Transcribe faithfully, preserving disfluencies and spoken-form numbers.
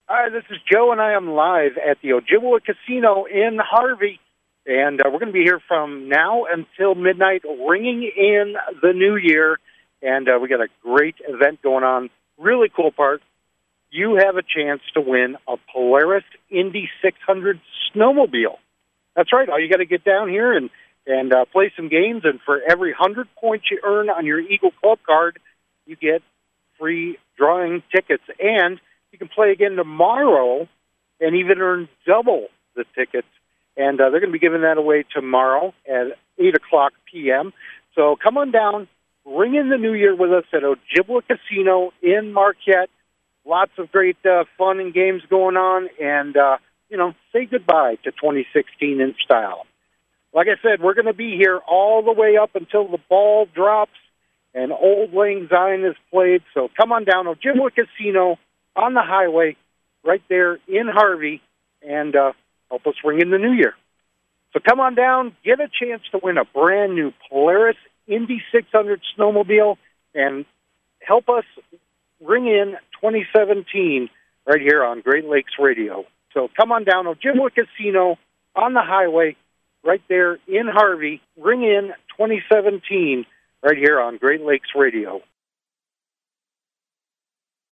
Hi, this is Joe, and I am live at the Ojibwa Casino in Harvey. And uh, we're going to be here from now until midnight, ringing in the new year. And uh, we got a great event going on. Really cool part. You have a chance to win a Polaris Indy six hundred snowmobile. That's right. All you got to get down here and, and uh, play some games. And for every one hundred points you earn on your Eagle Club card, you get free drawing tickets. And you can play again tomorrow and even earn double the tickets. And uh, they're going to be giving that away tomorrow at eight o'clock p.m. So come on down, ring in the new year with us at Ojibwa Casino in Marquette. Lots of great uh, fun and games going on. And, uh, you know, say goodbye to twenty sixteen in style. Like I said, we're going to be here all the way up until the ball drops and Old Lang Syne is played. So come on down, Ojibwa Casino on the highway right there in Harvey, and uh, help us ring in the new year. So come on down, get a chance to win a brand new Polaris Indy six hundred snowmobile, and help us ring in twenty seventeen right here on Great Lakes Radio. So come on down, Ojibwa Casino on the highway right there in Harvey. Ring in twenty seventeen right here on Great Lakes Radio.